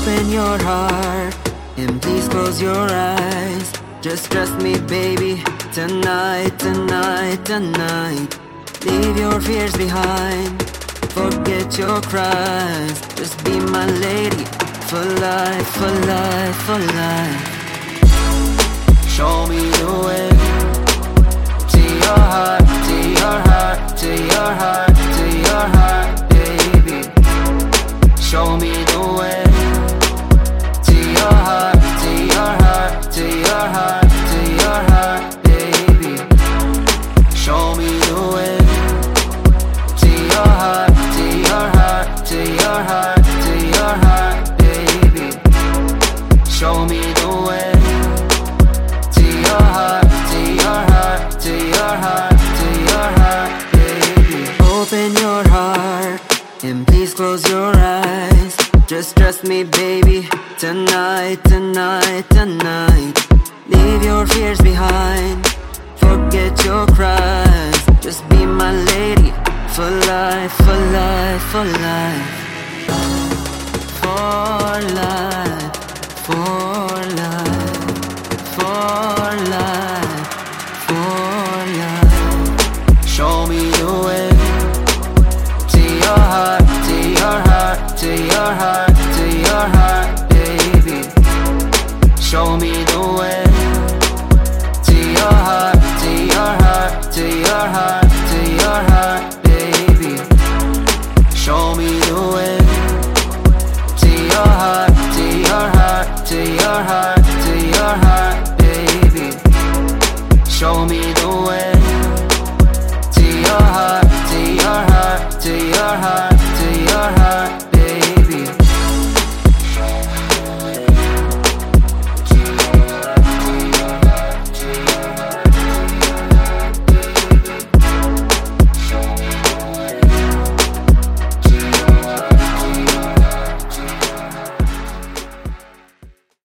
Open your heart and please close your eyes. Just trust me, baby, tonight, tonight, tonight. Leave your fears behind, forget your cries. Just be my lady, for life, for life, for life. Show me the way to your heart, to your heart, to your heart, to your heart, baby. Show me the way to your heart, to your heart, to your heart, to your heart, baby. Show me the way to your heart, to your heart, to your heart, to your heart, baby. Show me the way to your heart, to your heart, to your heart, to your heart, baby. Open your heart and please close your eyes. Just trust me, baby, tonight, tonight, tonight. Leave your fears behind, forget your cries. Just be my lady, for life, for life, for life. For life, for life, for life, for life. Show me the way to your heart, to your heart, to your heart, to your heart, baby. Show me